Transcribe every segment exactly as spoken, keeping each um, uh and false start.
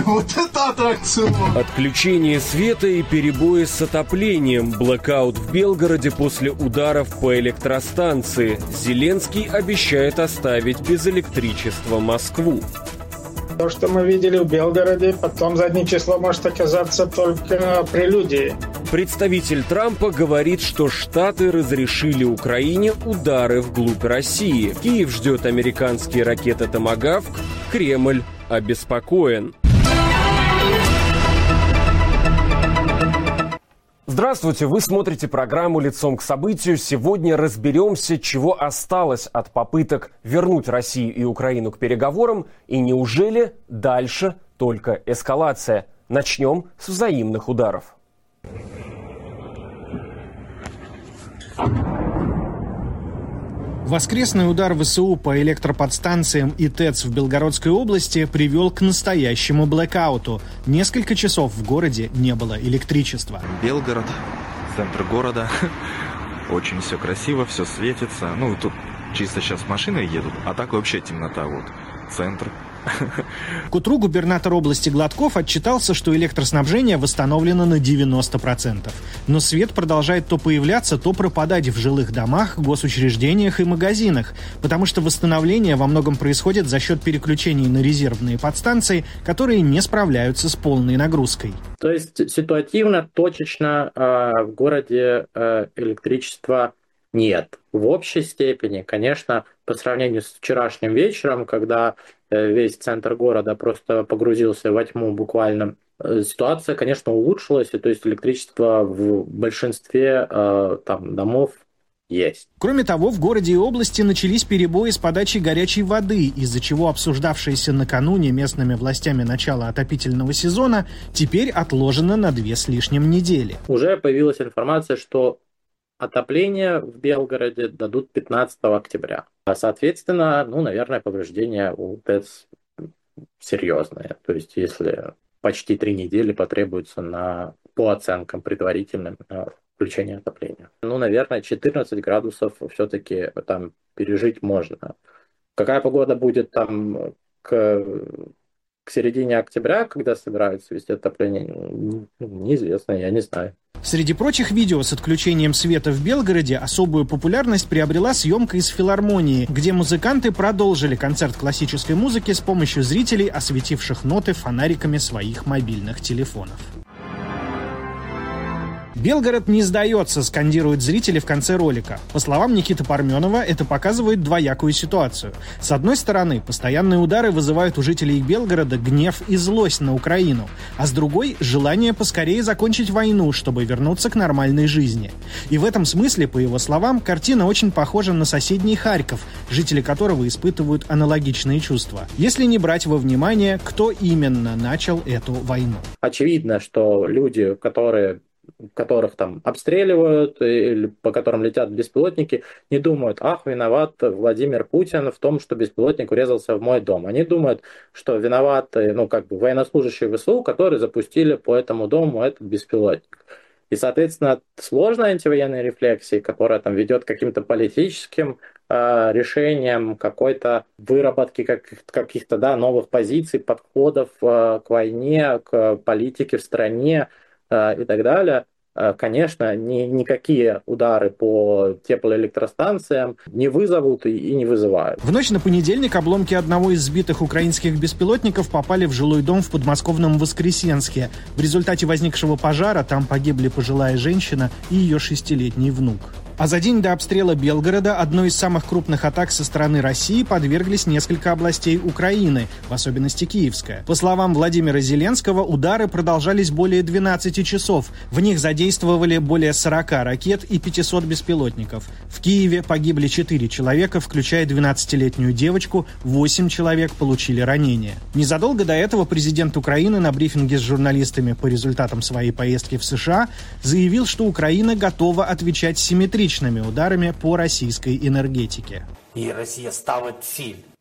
Вот это аттракцион! Отключение света и перебои с отоплением. Блэкаут в Белгороде после ударов по электростанции. Зеленский обещает оставить без электричества Москву. То, что мы видели в Белгороде, потом заднее число может оказаться только прелюдией. Представитель Трампа говорит, что Штаты разрешили Украине удары вглубь России. Киев ждет американские ракеты «Томагавк», Кремль обеспокоен. Здравствуйте, вы смотрите программу «Лицом к событию». Сегодня разберемся, чего осталось от попыток вернуть Россию и Украину к переговорам, и неужели дальше только эскалация. Начнем с взаимных ударов. Воскресный удар ВСУ по электроподстанциям и ТЭЦ в Белгородской области привел к настоящему блэкауту. Несколько часов в городе не было электричества. Белгород, центр города. Очень все красиво, все светится. Ну, тут чисто сейчас машины едут, а так вообще темнота. Вот, центр. К утру губернатор области Гладков отчитался, что электроснабжение восстановлено на девяносто процентов. Но свет продолжает то появляться, то пропадать в жилых домах, госучреждениях и магазинах, потому что восстановление во многом происходит за счет переключений на резервные подстанции, которые не справляются с полной нагрузкой. То есть ситуативно, точечно э, в городе э, электричества нет. В общей степени, конечно, по сравнению с вчерашним вечером, когда весь центр города просто погрузился во тьму буквально, ситуация, конечно, улучшилась, и то есть электричество в большинстве э, там, домов есть. Кроме того, в городе и области начались перебои с подачей горячей воды, из-за чего обсуждавшееся накануне местными властями начало отопительного сезона теперь отложено на две с лишним недели. Уже появилась информация, что отопление в Белгороде дадут пятнадцатого октября. А, соответственно, ну, наверное, повреждения у ТЭЦ серьезные. То есть, если почти три недели потребуется на, по оценкам предварительным, на включение отопления. Ну, наверное, четырнадцать градусов все-таки там пережить можно. Какая погода будет там к, к середине октября, когда собираются вести отопление, неизвестно, я не знаю. Среди прочих видео с отключением света в Белгороде особую популярность приобрела съемка из филармонии, где музыканты продолжили концерт классической музыки с помощью зрителей, осветивших ноты фонариками своих мобильных телефонов. «Белгород не сдается», скандируют зрители в конце ролика. По словам Никиты Парменова, это показывает двоякую ситуацию. С одной стороны, постоянные удары вызывают у жителей Белгорода гнев и злость на Украину, а с другой – желание поскорее закончить войну, чтобы вернуться к нормальной жизни. И в этом смысле, по его словам, картина очень похожа на соседний Харьков, жители которого испытывают аналогичные чувства. Если не брать во внимание, кто именно начал эту войну. Очевидно, что люди, которые... которых там обстреливают или по которым летят беспилотники, не думают: ах, виноват Владимир Путин в том, что беспилотник врезался в мой дом. Они думают, что виноваты, ну, как бы военнослужащие ВСУ, которые запустили по этому дому этот беспилотник. И, соответственно, сложная антивоенная рефлексия, которая там ведет к каким-то политическим э, решениям, какой-то выработке каких-то, каких-то да, новых позиций, подходов э, к войне, к политике в стране, и так далее, конечно, ни, никакие удары по теплоэлектростанциям не вызовут и, и не вызывают. В ночь на понедельник обломки одного из сбитых украинских беспилотников попали в жилой дом в подмосковном Воскресенске. В результате возникшего пожара там погибли пожилая женщина и ее шестилетний внук. А за день до обстрела Белгорода одной из самых крупных атак со стороны России подверглись несколько областей Украины, в особенности Киевская. По словам Владимира Зеленского, удары продолжались более двенадцати часов. В них задействовали более сорока ракет и пятисот беспилотников. В Киеве погибли четыре человека, включая двенадцатилетнюю девочку, восемь человек получили ранения. Незадолго до этого президент Украины на брифинге с журналистами по результатам своей поездки в США заявил, что Украина готова отвечать симметрично ударами по российской энергетике. И Россия ставит цель.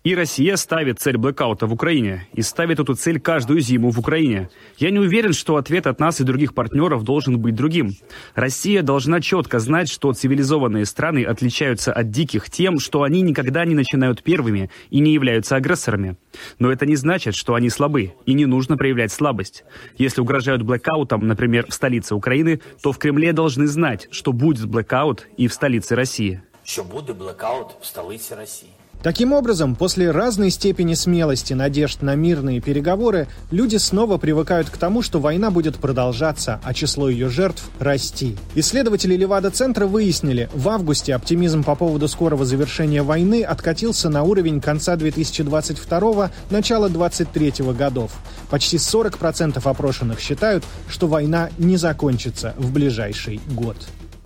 И Россия ставит цель блэкаута в Украине. И ставит эту цель каждую зиму в Украине. Я не уверен, что ответ от нас и других партнеров должен быть другим. Россия должна четко знать, что цивилизованные страны отличаются от диких тем, что они никогда не начинают первыми и не являются агрессорами. Но это не значит, что они слабы, и не нужно проявлять слабость. Если угрожают блэкаутом, например, в столице Украины, то в Кремле должны знать, что будет блэкаут и в столице России. Что будет блэкаут в столице России. Таким образом, после разной степени смелости, надежд на мирные переговоры, люди снова привыкают к тому, что война будет продолжаться, а число ее жертв расти. Исследователи Левада-центра выяснили, в августе оптимизм по поводу скорого завершения войны откатился на уровень конца две тысячи двадцать второго – начала двадцать третьего годов. Почти сорок процентов опрошенных считают, что война не закончится в ближайший год.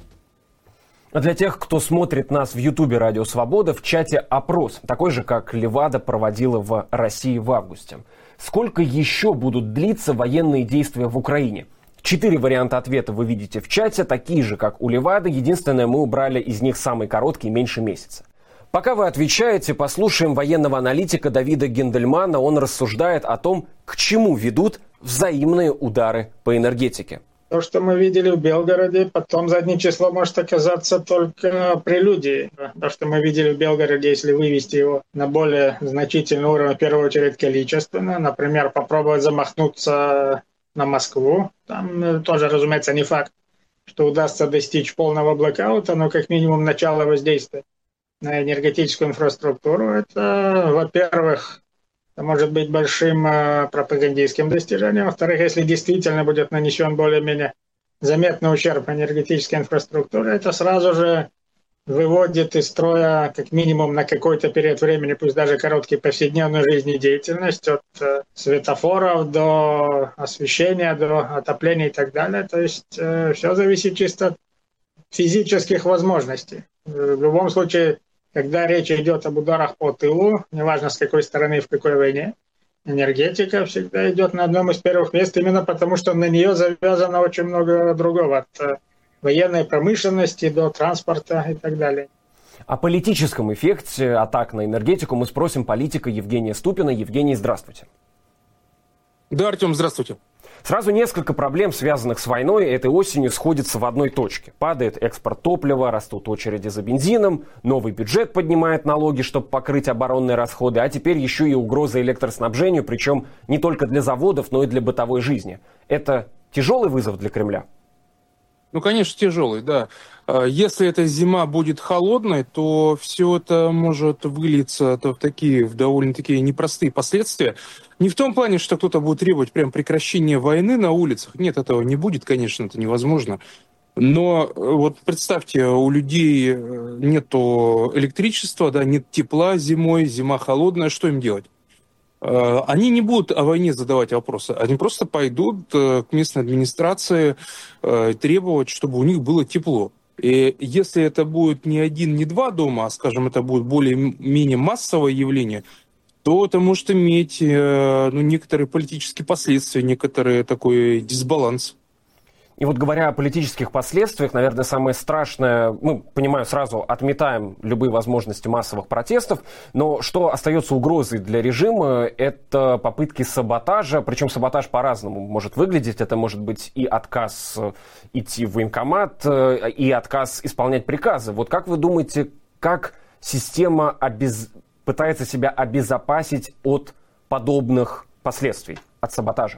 А для тех, кто смотрит нас в Ютубе «Радио Свобода», в чате опрос, такой же, как Левада проводила в России в августе. Сколько еще будут длиться военные действия в Украине? Четыре варианта ответа вы видите в чате, такие же, как у Левады. Единственное, мы убрали из них самый короткий, меньше месяца. Пока вы отвечаете, послушаем военного аналитика Давида Гендельмана. Он рассуждает о том, к чему ведут взаимные удары по энергетике. То, что мы видели в Белгороде, потом заднее число может оказаться только прелюдией. То, что мы видели в Белгороде, если вывести его на более значительный уровень, в первую очередь количественно, например, попробовать замахнуться на Москву, там тоже, разумеется, не факт, что удастся достичь полного блэкаута, но как минимум начало воздействия на энергетическую инфраструктуру. Это, во-первых, может быть большим э, пропагандистским достижением. Во-вторых, если действительно будет нанесен более-менее заметный ущерб энергетической инфраструктуре, это сразу же выводит из строя как минимум на какой-то период времени, пусть даже короткий, повседневную жизнедеятельность, от э, светофоров до освещения, до отопления и так далее. То есть э, все зависит чисто от физических возможностей. В любом случае, когда речь идет об ударах по тылу, неважно с какой стороны и в какой войне, энергетика всегда идет на одном из первых мест, именно потому что на нее завязано очень много другого, от военной промышленности до транспорта и так далее. О политическом эффекте атак на энергетику мы спросим политика Евгения Ступина. Евгений, здравствуйте. Да, Артем, здравствуйте. Сразу несколько проблем, связанных с войной, этой осенью сходятся в одной точке. Падает экспорт топлива, растут очереди за бензином, новый бюджет поднимает налоги, чтобы покрыть оборонные расходы, а теперь еще и угроза электроснабжению, причем не только для заводов, но и для бытовой жизни. Это тяжелый вызов для Кремля? Ну, конечно, тяжелый, да. Если эта зима будет холодной, то все это может вылиться в такие, в довольно-таки непростые последствия. Не в том плане, что кто-то будет требовать прям прекращения войны на улицах. Нет, этого не будет, конечно, это невозможно. Но вот представьте, у людей нету электричества, да, нет тепла зимой, зима холодная, что им делать? Они не будут о войне задавать вопросы, они просто пойдут к местной администрации требовать, чтобы у них было тепло. И если это будет не один, не два дома, а, скажем, это будет более-менее массовое явление, то это может иметь ну, некоторые политические последствия, некоторый такой дисбаланс. И вот говоря о политических последствиях, наверное, самое страшное, мы, понимаю, сразу отметаем любые возможности массовых протестов, но что остается угрозой для режима, это попытки саботажа, причем саботаж по-разному может выглядеть, это может быть и отказ идти в военкомат, и отказ исполнять приказы. Вот как вы думаете, как система обез... пытается себя обезопасить от подобных последствий, от саботажа?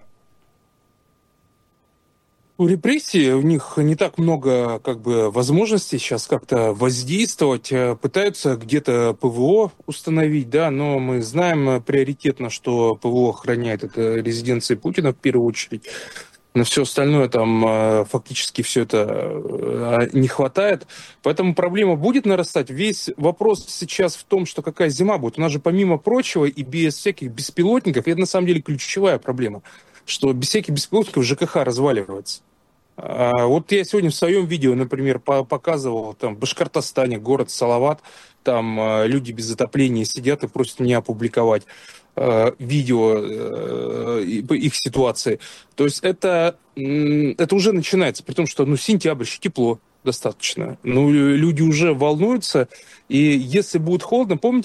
У репрессий у них не так много как бы, возможностей сейчас как-то воздействовать. Пытаются где-то ПВО установить, да, но мы знаем приоритетно, что ПВО охраняет это резиденции Путина в первую очередь. На все остальное там фактически все это не хватает. Поэтому проблема будет нарастать. Весь вопрос сейчас в том, что какая зима будет. У нас же помимо прочего и без всяких беспилотников, это на самом деле ключевая проблема, что без всяких беспилотников ЖКХ разваливается. А вот я сегодня в своем видео, например, показывал, там, в Башкортостане, город Салават, там а, люди без отопления сидят и просят меня опубликовать а, видео а, их ситуации. То есть это, это уже начинается, при том, что ну, сентябрь, еще тепло достаточно. Ну, люди уже волнуются, и если будет холодно, помните, вот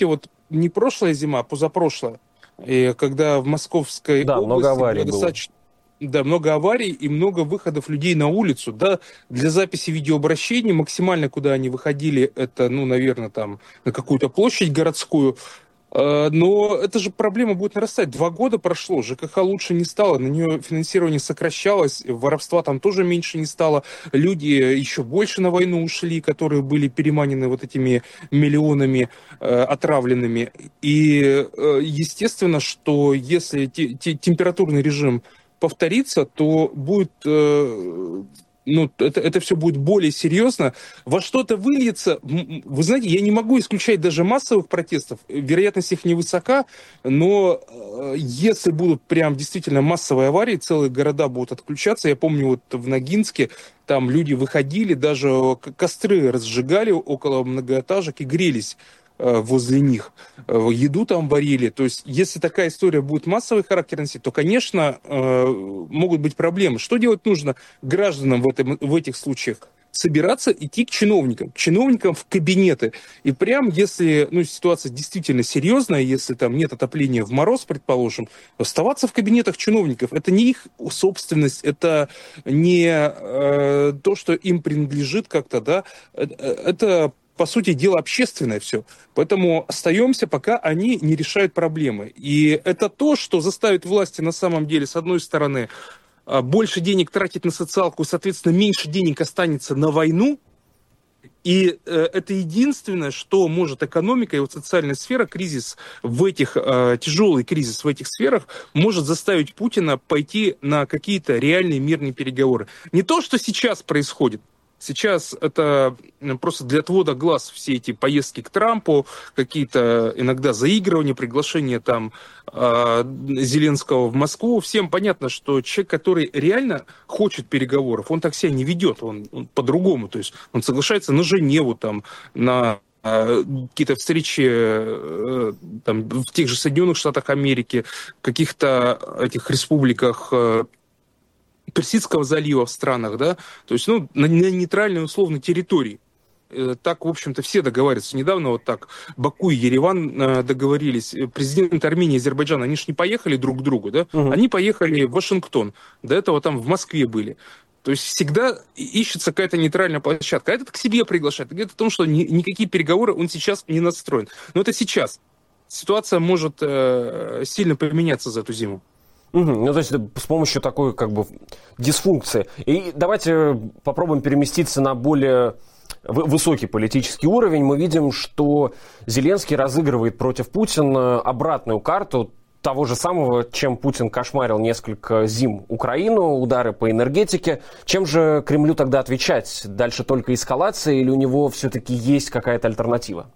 не прошлая зима, а позапрошлая, и когда в Московской да, области много аварий было достаточно... Да, много аварий и много выходов людей на улицу. Да, для записи видеообращений максимально, куда они выходили, это, ну, наверное, там на какую-то площадь городскую. Но эта же проблема будет нарастать. Два года прошло, ЖКХ лучше не стало, на нее финансирование сокращалось, воровства там тоже меньше не стало. Люди еще больше на войну ушли, которые были переманены вот этими миллионами э, отравленными. И э, естественно, что если те, те, температурный режим повторится, то будет... Э, ну, это, это все будет более серьезно. Во что-то выльется. Вы знаете, я не могу исключать даже массовых протестов. Вероятность их невысока, но э, если будут прям действительно массовые аварии, целые города будут отключаться. Я помню, вот в Ногинске там люди выходили, даже костры разжигали около многоэтажек и грелись возле них, еду там варили. То есть, если такая история будет массовой характерности, то, конечно, могут быть проблемы. Что делать нужно гражданам в, этом, в этих случаях? Собираться, идти к чиновникам, к чиновникам в кабинеты. И прям, если ну, ситуация действительно серьезная, если там нет отопления в мороз, предположим, оставаться в кабинетах чиновников. Это не их собственность, это не э, то, что им принадлежит как-то, да, это по сути дела, общественное все. Поэтому остаемся, пока они не решают проблемы. И это то, что заставит власти на самом деле, с одной стороны, больше денег тратить на социалку, соответственно, меньше денег останется на войну. И э, это единственное, что может экономика и вот социальная сфера, кризис в этих, э, тяжелый кризис в этих сферах, может заставить Путина пойти на какие-то реальные мирные переговоры. Не то, что сейчас происходит. Сейчас это просто для отвода глаз все эти поездки к Трампу, какие-то иногда заигрывания, приглашения там э, Зеленского в Москву. Всем понятно, что человек, который реально хочет переговоров, он так себя не ведет, он, он по-другому. То есть он соглашается на Женеву, там, на э, какие-то встречи э, там, в тех же Соединенных Штатах Америки, каких-то этих республиках э, Персидского залива в странах, да, то есть, ну, на, на нейтральной условной территории. Так, в общем-то, все договариваются. Недавно вот так Баку и Ереван э, договорились. Президент Армении и Азербайджана, они же не поехали друг к другу, да, угу. Они поехали в Вашингтон. До этого там в Москве были. То есть всегда ищется какая-то нейтральная площадка. А этот к себе приглашает. Говорит о том, что ни, никакие переговоры он сейчас не настроен. Но это сейчас. Ситуация может э, сильно поменяться за эту зиму. Угу. Ну, то есть с помощью такой как бы дисфункции. И давайте попробуем переместиться на более высокий политический уровень. Мы видим, что Зеленский разыгрывает против Путина обратную карту того же самого, чем Путин кошмарил несколько зим Украину, удары по энергетике. Чем же Кремлю тогда отвечать? Дальше только эскалация или у него все-таки есть какая-то альтернатива?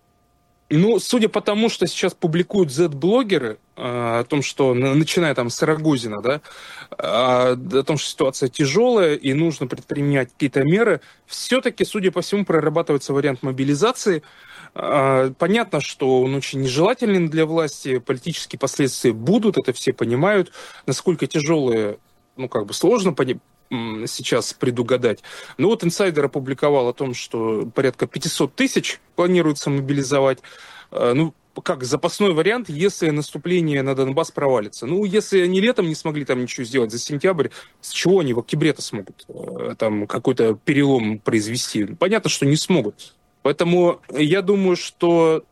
Ну, судя по тому, что сейчас публикуют зет-блогеры, э, о том, что, начиная там с Рогозина, да, э, о том, что ситуация тяжелая и нужно предпринимать какие-то меры, все-таки, судя по всему, прорабатывается вариант мобилизации. Э, понятно, что он очень нежелательный для власти, политические последствия будут, это все понимают. Насколько тяжелые, ну, как бы сложно понять. Сейчас предугадать. Но вот инсайдер опубликовал о том, что порядка пятьсот тысяч планируется мобилизовать. Ну, как запасной вариант, если наступление на Донбасс провалится. Ну, если они летом не смогли там ничего сделать за сентябрь, с чего они в октябре-то смогут там какой-то перелом произвести? Понятно, что не смогут. Поэтому я думаю, что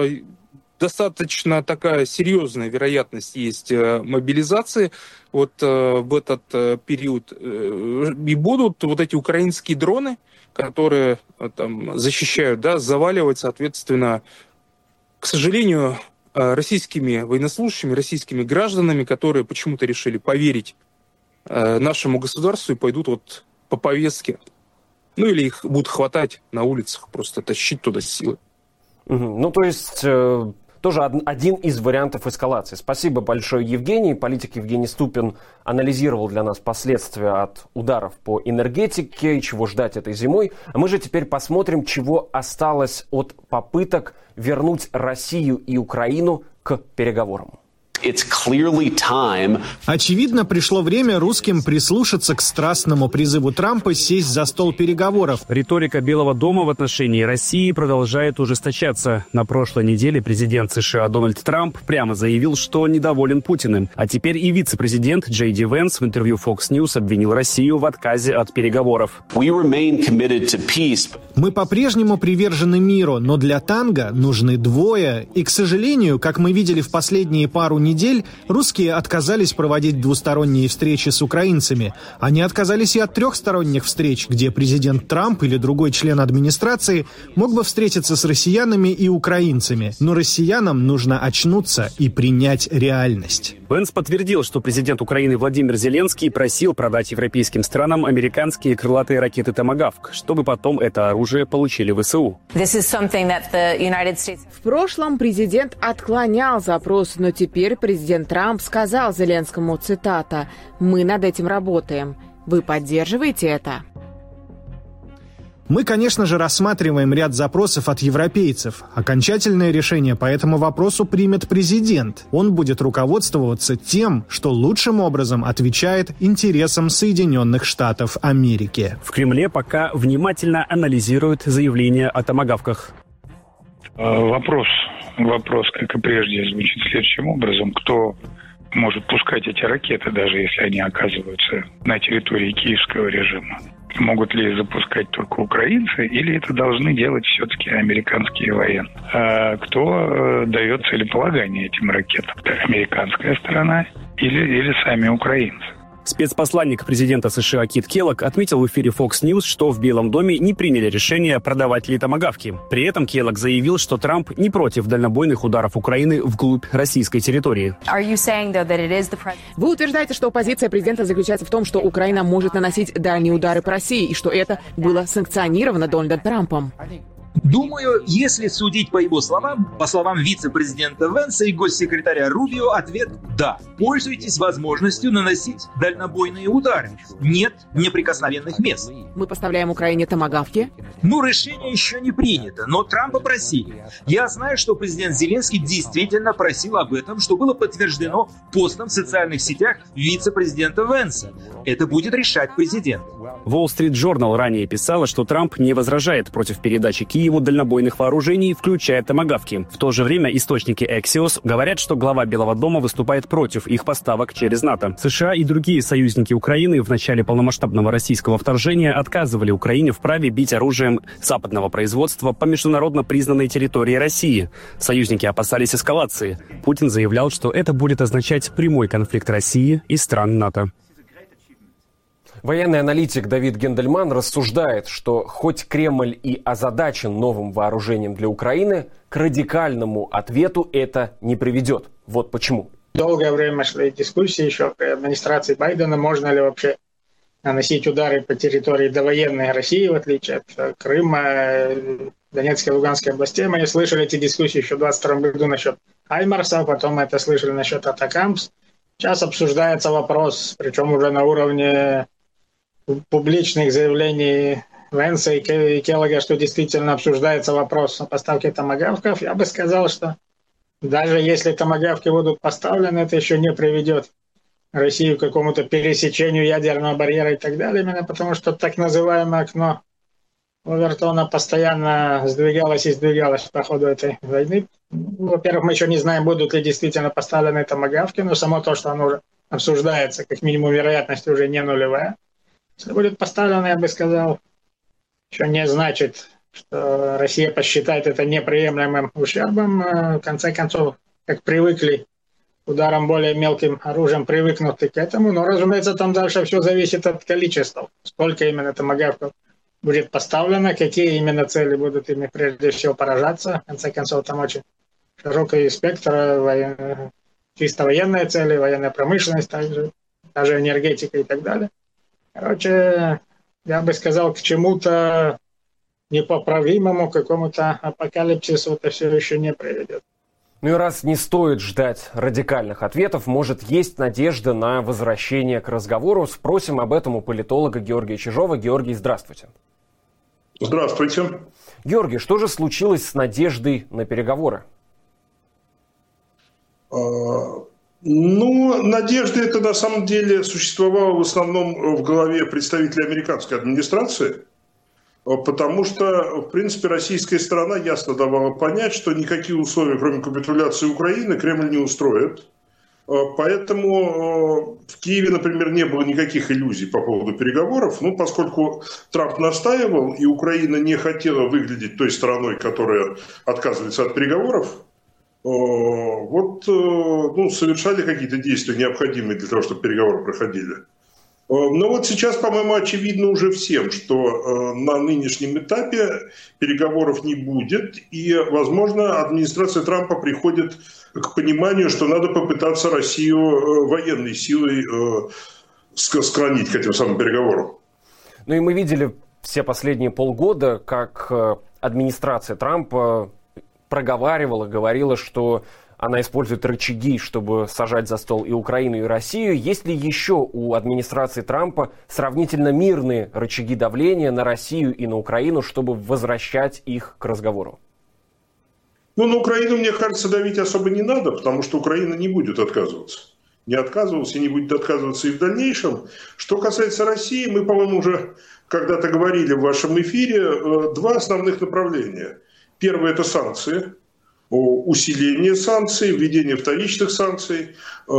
достаточно такая серьезная вероятность есть мобилизации вот в этот период. И будут вот эти украинские дроны, которые там защищают, да, заваливать, соответственно, к сожалению, российскими военнослужащими, российскими гражданами, которые почему-то решили поверить нашему государству и пойдут вот по повестке. Ну или их будут хватать на улицах, просто тащить туда силы. Угу. Ну то есть... Тоже один из вариантов эскалации. Спасибо большое, Евгений. Политик Евгений Ступин анализировал для нас последствия от ударов по энергетике и чего ждать этой зимой. А мы же теперь посмотрим, чего осталось от попыток вернуть Россию и Украину к переговорам. Очевидно, пришло время русским прислушаться к страстному призыву Трампа сесть за стол переговоров. Риторика Белого дома в отношении России продолжает ужесточаться. На прошлой неделе президент США Дональд Трамп прямо заявил, что недоволен Путиным. А теперь и вице-президент Джей Ди Венс в интервью Fox News обвинил Россию в отказе от переговоров. Мы по-прежнему привержены миру, но для танго нужны двое. И, к сожалению, как мы видели в последние пару недель, русские отказались проводить двусторонние встречи с украинцами. Они отказались и от трехсторонних встреч, где президент Трамп или другой член администрации мог бы встретиться с россиянами и украинцами. Но россиянам нужно очнуться и принять реальность. Венс подтвердил, что президент Украины Владимир Зеленский просил продать европейским странам американские крылатые ракеты «Томагавк», чтобы потом это оружие получили ВСУ. В прошлом президент отклонял запрос, но теперь президент Трамп сказал Зеленскому, цитата, «Мы над этим работаем. Вы поддерживаете это?» Мы, конечно же, рассматриваем ряд запросов от европейцев. Окончательное решение по этому вопросу примет президент. Он будет руководствоваться тем, что лучшим образом отвечает интересам Соединенных Штатов Америки. В Кремле пока внимательно анализируют заявления о томагавках. Вопрос, вопрос, как и прежде, звучит следующим образом. Кто может пускать эти ракеты, даже если они оказываются на территории киевского режима? Могут ли запускать только украинцы, или это должны делать все-таки американские военные? А кто дает целеполагание этим ракетам? Американская сторона или, или сами украинцы? Спецпосланник президента США Кит Келлог отметил в эфире Fox News, что в Белом доме не приняли решение продавать ли томагавки. При этом Келлог заявил, что Трамп не против дальнобойных ударов Украины вглубь российской территории. Вы утверждаете, что позиция президента заключается в том, что Украина может наносить дальние удары по России, и что это было санкционировано Дональдом Трампом? Думаю, если судить по его словам, по словам вице-президента Венса и госсекретаря Рубио, ответ «да». Пользуйтесь возможностью наносить дальнобойные удары. Нет неприкосновенных мест. Мы поставляем Украине томагавки? Ну, решение еще не принято, но Трампа просили. Я знаю, что президент Зеленский действительно просил об этом, что было подтверждено постом в социальных сетях вице-президента Венса. Это будет решать президент. Wall Street Journal ранее писала, что Трамп не возражает против передачи Киеву дальнобойных вооружений, включая томагавки. В то же время источники Axios говорят, что глава Белого дома выступает против их поставок через НАТО. США и другие союзники Украины в начале полномасштабного российского вторжения отказывали Украине в праве бить оружием западного производства по международно признанной территории России. Союзники опасались эскалации. Путин заявлял, что это будет означать прямой конфликт России и стран НАТО. Военный аналитик Давид Гендельман рассуждает, что хоть Кремль и озадачен новым вооружением для Украины, к радикальному ответу это не приведет. Вот почему. Долгое время шли дискуссии еще при администрации Байдена, можно ли вообще наносить удары по территории довоенной России, в отличие от Крыма, Донецкой и Луганской областей. Мы слышали эти дискуссии еще в двадцать втором году насчет Хаймарса, потом мы это слышали насчет Атакамс. Сейчас обсуждается вопрос, причем уже на уровне публичных заявлений Венса и Келлога, что действительно обсуждается вопрос о поставке томагавков. Я бы сказал, что даже если томагавки будут поставлены, это еще не приведет Россию к какому-то пересечению ядерного барьера и так далее, именно потому что так называемое окно Овертона постоянно сдвигалось и сдвигалось по ходу этой войны. Во-первых, мы еще не знаем, будут ли действительно поставлены томагавки, но само то, что оно уже обсуждается, как минимум вероятность уже не нулевая. Если будет поставлено, я бы сказал, еще не значит, что Россия посчитает это неприемлемым ущербом. В конце концов, как привыкли к ударам более мелким оружием, привыкнуты к этому. Но, разумеется, там дальше все зависит от количества. Сколько именно томагавков будет поставлено, какие именно цели будут ими прежде всего поражаться. В конце концов, там очень широкий спектр, воен... чисто военные цели, военная промышленность, также, даже энергетика и так далее. Короче, я бы сказал, к чему-то непоправимому, какому-то апокалипсису это все еще не приведет. Ну и раз не стоит ждать радикальных ответов, может, есть надежда на возвращение к разговору. Спросим об этом у политолога Георгия Чижова. Георгий, здравствуйте. Здравствуйте. Георгий, что же случилось с надеждой на переговоры? Ну, надежда это на самом деле существовала в основном в голове представителей американской администрации, потому что, в принципе, российская сторона ясно давала понять, что никакие условия, кроме капитуляции Украины, Кремль не устроит. Поэтому в Киеве, например, не было никаких иллюзий по поводу переговоров, ну, поскольку Трамп настаивал, и Украина не хотела выглядеть той страной, которая отказывается от переговоров, вот, ну, совершали какие-то действия, необходимые для того, чтобы переговоры проходили. Но вот сейчас, по-моему, очевидно уже всем, что на нынешнем этапе переговоров не будет, и, возможно, администрация Трампа приходит к пониманию, что надо попытаться Россию военной силой склонить к этим самым переговорам. Ну и мы видели все последние полгода, как администрация Трампа проговаривала, говорила, что она использует рычаги, чтобы сажать за стол и Украину, и Россию. Есть ли еще у администрации Трампа сравнительно мирные рычаги давления на Россию и на Украину, чтобы возвращать их к разговору? Ну, на Украину, мне кажется, давить особо не надо, потому что Украина не будет отказываться. Не отказывалась и не будет отказываться и в дальнейшем. Что касается России, мы, по-моему, уже когда-то говорили в вашем эфире, два основных направления. Первое – это санкции, усиление санкций, введение вторичных санкций,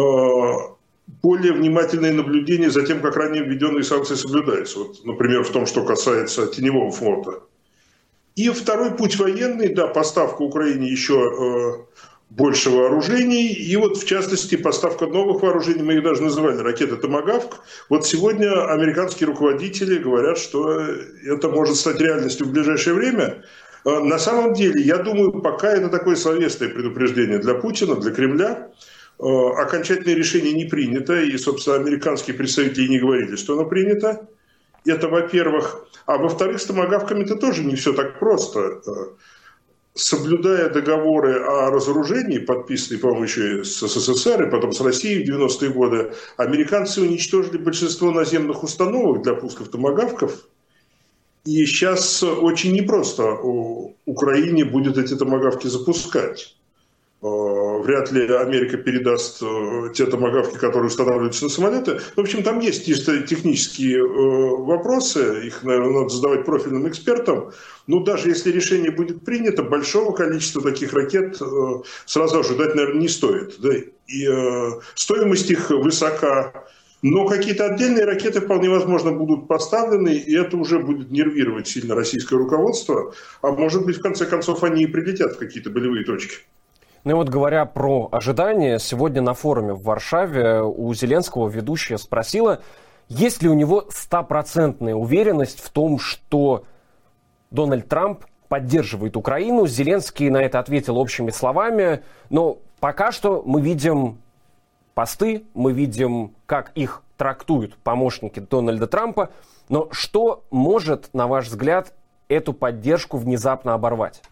более внимательное наблюдение за тем, как ранее введенные санкции соблюдаются. Вот, например, в том, что касается теневого флота. И второй путь военный, да, поставка Украине еще больше вооружений, и вот в частности поставка новых вооружений, мы их даже называли ракеты «Томагавк». Вот сегодня американские руководители говорят, что это может стать реальностью в ближайшее время. На самом деле, я думаю, пока это такое словесное предупреждение для Путина, для Кремля. Окончательное решение не принято, и, собственно, американские представители не говорили, что оно принято. Это, во-первых. А во-вторых, с томагавками-то тоже не все так просто. Соблюдая договоры о разоружении, подписанные, по-моему, еще с СССР и потом с Россией в девяностые годы, американцы уничтожили большинство наземных установок для пусков томагавков. И сейчас очень непросто Украине будет эти томагавки запускать. Вряд ли Америка передаст те томагавки, которые устанавливаются на самолеты. В общем, там есть чисто технические вопросы, их, наверное, надо задавать профильным экспертам. Но даже если решение будет принято, большого количества таких ракет сразу ожидать, наверное, не стоит. Да? И стоимость их высока. Но какие-то отдельные ракеты вполне возможно будут поставлены, и это уже будет нервировать сильно российское руководство. А может быть, в конце концов, они и прилетят в какие-то болевые точки. Ну и вот говоря про ожидания, сегодня на форуме в Варшаве у Зеленского ведущая спросила, есть ли у него стопроцентная уверенность в том, что Дональд Трамп поддерживает Украину. Зеленский на это ответил общими словами, но пока что мы видим посты, мы видим, как их трактуют помощники Дональда Трампа, но что может, на ваш взгляд, эту поддержку внезапно оборвать?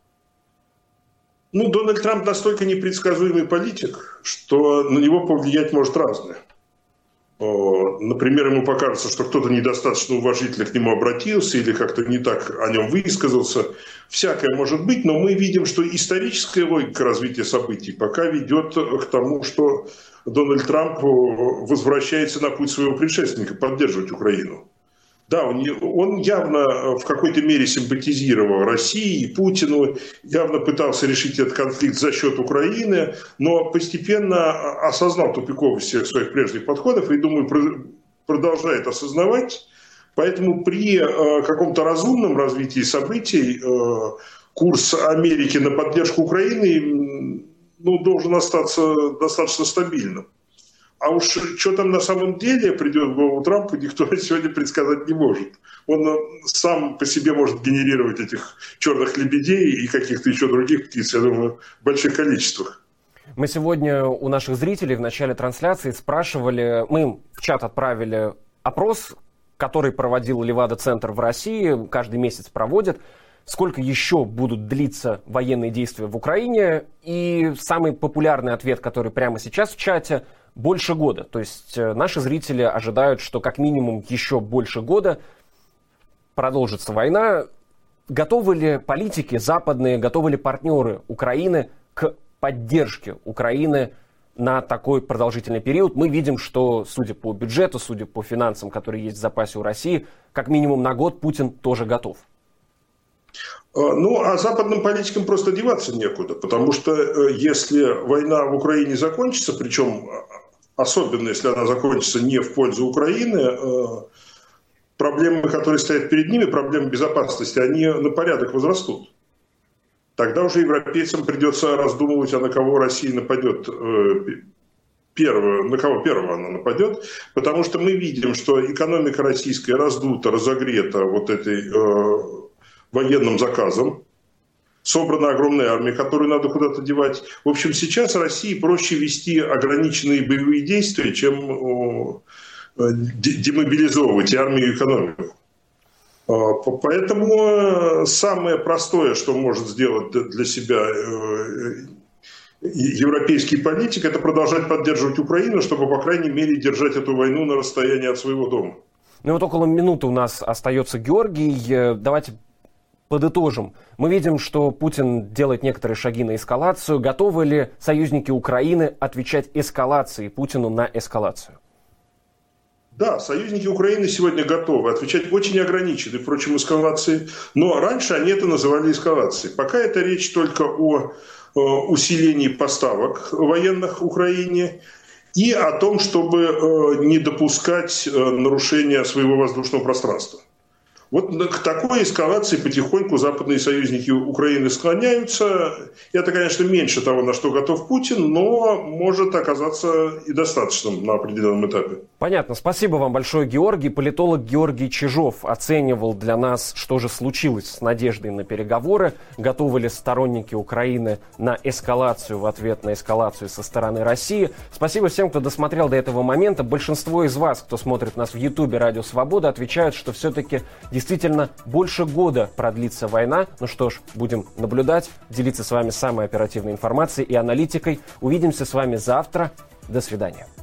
Ну, Дональд Трамп настолько непредсказуемый политик, что на него повлиять может разное. Например, ему покажется, что кто-то недостаточно уважительно к нему обратился или как-то не так о нем высказался. Всякое может быть, но мы видим, что историческая логика развития событий пока ведет к тому, что Дональд Трамп возвращается на путь своего предшественника поддерживать Украину. Да, он, он явно в какой-то мере симпатизировал России и Путину, явно пытался решить этот конфликт за счет Украины, но постепенно осознал тупиковость своих прежних подходов и, думаю, продолжает осознавать. Поэтому при каком-то разумном развитии событий курс Америки на поддержку Украины, ну, должен остаться достаточно стабильным. А уж что там на самом деле придет в голову Трампу, никто сегодня предсказать не может. Он сам по себе может генерировать этих черных лебедей и каких-то еще других птиц, я думаю, в больших количествах. Мы сегодня у наших зрителей в начале трансляции спрашивали, мы в чат отправили опрос, который проводил Левада-центр в России, каждый месяц проводит, сколько еще будут длиться военные действия в Украине. И самый популярный ответ, который прямо сейчас в чате – больше года. То есть наши зрители ожидают, что как минимум еще больше года продолжится война. Готовы ли политики западные, готовы ли партнеры Украины к поддержке Украины на такой продолжительный период. Мы видим, что, судя по бюджету, судя по финансам, которые есть в запасе у России, как минимум на год Путин тоже готов. Ну, а западным политикам просто деваться некуда, потому что если война в Украине закончится, причем особенно если она закончится не в пользу Украины, проблемы, которые стоят перед ними, проблемы безопасности, они на порядок возрастут. Тогда уже европейцам придется раздумывать, а на кого Россия нападет первого, на кого первого она нападет, потому что мы видим, что экономика российская раздута, разогрета вот этой э, военным заказом, собрана огромная армия, которую надо куда-то девать. В общем, сейчас России проще вести ограниченные боевые действия, чем э, демобилизовывать и армию, и экономику. Поэтому самое простое, что может сделать для себя европейский политик, это продолжать поддерживать Украину, чтобы, по крайней мере, держать эту войну на расстоянии от своего дома. Ну вот около минуты у нас остается, Георгий. Давайте подытожим. Мы видим, что Путин делает некоторые шаги на эскалацию. Готовы ли союзники Украины отвечать эскалацией Путину на эскалацию? Да, союзники Украины сегодня готовы отвечать очень ограниченной, впрочем, эскалации, но раньше они это называли эскалацией. Пока это речь только о усилении поставок военных Украине и о том, чтобы не допускать нарушения своего воздушного пространства. Вот к такой эскалации потихоньку западные союзники Украины склоняются. Это, конечно, меньше того, на что готов Путин, но может оказаться и достаточным на определенном этапе. Понятно. Спасибо вам большое, Георгий. Политолог Георгий Чижов оценивал для нас, что же случилось с надеждой на переговоры. Готовы ли сторонники Украины на эскалацию в ответ на эскалацию со стороны России. Спасибо всем, кто досмотрел до этого момента. Большинство из вас, кто смотрит нас в Ютубе «Радио Свобода», отвечают, что все-таки действительно больше года продлится война. Ну что ж, будем наблюдать, делиться с вами самой оперативной информацией и аналитикой. Увидимся с вами завтра. До свидания.